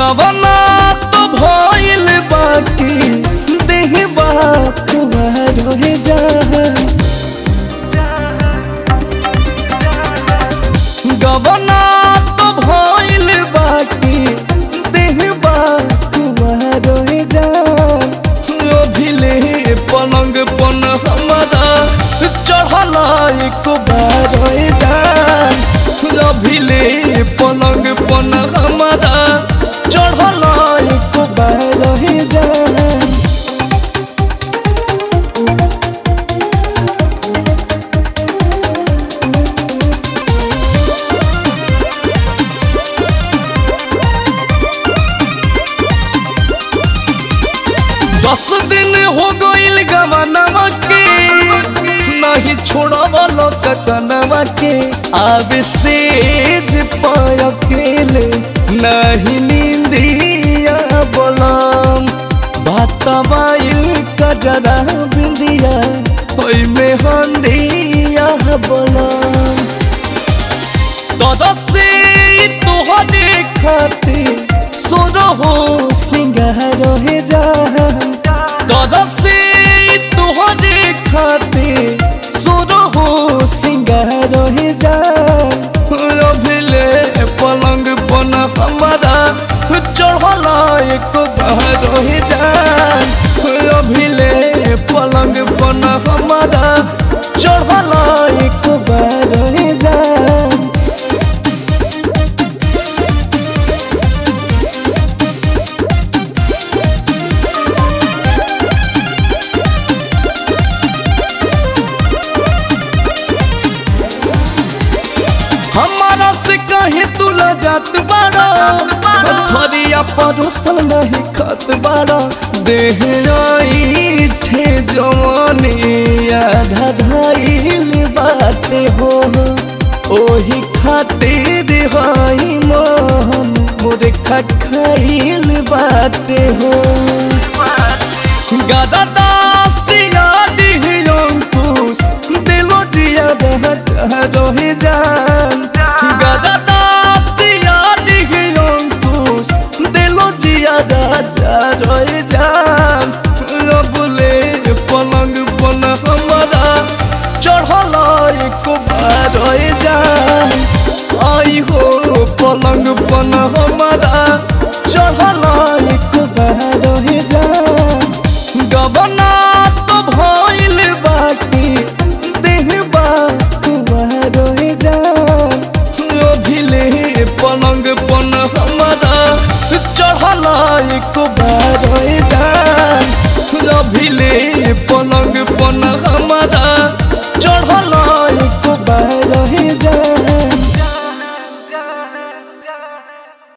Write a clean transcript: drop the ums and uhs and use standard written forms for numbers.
गवना तो भइल बाकी देहबा कुमार रहे गवना तो भइल बाकी देहबा कुमार रहे अभिले पलंग पन हमारा चढ़ला एक बार अभिले पलंग पन हमारा चढ़ला एक बार दस दिन हो गइल गवनवा के नहीं छोड़वलो ककनवा के आवे सेज पाय अकेले नहीं नींदिया बोलम बातवाइल कजरा बिंदिया होई में हंदिया बोलम दादा से तोहरे खातिर सोरो हो सिंगार रहे दादा से तोहरे खातिर सोरो हो सिंगार रहे अभिले पलंग पन हमारा चढ़ला एक बार रहे अभिले पलंग पन हमारा चढ़ला एक बार रहे हमारा से कहे तुला जात बाड़ा थरिया परोसल नहीं खत बाड़ा देह ठे जवानी आधा धाइल बाटे हो ओही खातिर हई मन मोरे खाइल बाटे हो गादा दासिया अंकुश दिलो जिया रहे गादा दासिया अंकुश दिलो जिया रहे रबुले पलंग पन हमारा चढ़ला एक बार आई हो पलंग पन हमारा चढ़ला एक बार गवना तो भइल बाकी देहबा कुमार रहे अभिले पलंग पन हमारा चढ़ला एक बार अभिले पलंग पन